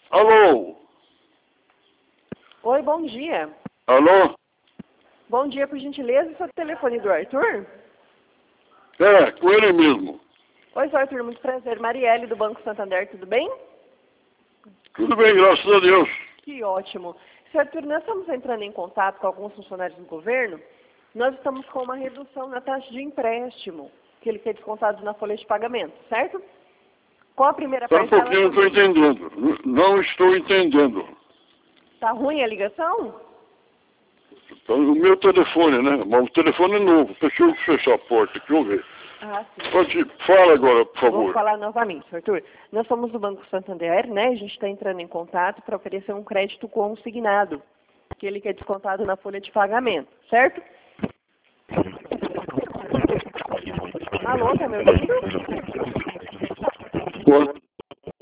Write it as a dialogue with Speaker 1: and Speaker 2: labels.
Speaker 1: Alô?
Speaker 2: Oi, bom dia.
Speaker 1: Alô?
Speaker 2: Bom dia, por gentileza, esse é o telefone do Arthur?
Speaker 1: É, com ele mesmo.
Speaker 2: Oi, seu Arthur, muito prazer. Marielle, do Banco Santander, tudo bem?
Speaker 1: Tudo bem, graças a Deus.
Speaker 2: Que ótimo. Seu Arthur, nós estamos entrando em contato com alguns funcionários do governo. Nós estamos com uma redução na taxa de empréstimo, que ele foi descontado na folha de pagamento, certo? Com a primeira
Speaker 1: Só um
Speaker 2: parcela...
Speaker 1: pouquinho, não estou entendendo. Não estou entendendo.
Speaker 2: Tá ruim a ligação?
Speaker 1: Então, o meu telefone, né? Mas o telefone é novo. Deixa eu fechar a porta aqui, vamos ver.
Speaker 2: Ah, sim.
Speaker 1: Fala agora, por
Speaker 2: Vou
Speaker 1: favor.
Speaker 2: falar novamente, seu Arthur. Nós somos do Banco Santander, né? A gente está entrando em contato para oferecer um crédito consignado, que ele quer descontado na folha de pagamento, certo? Alô, tá me ouvindo?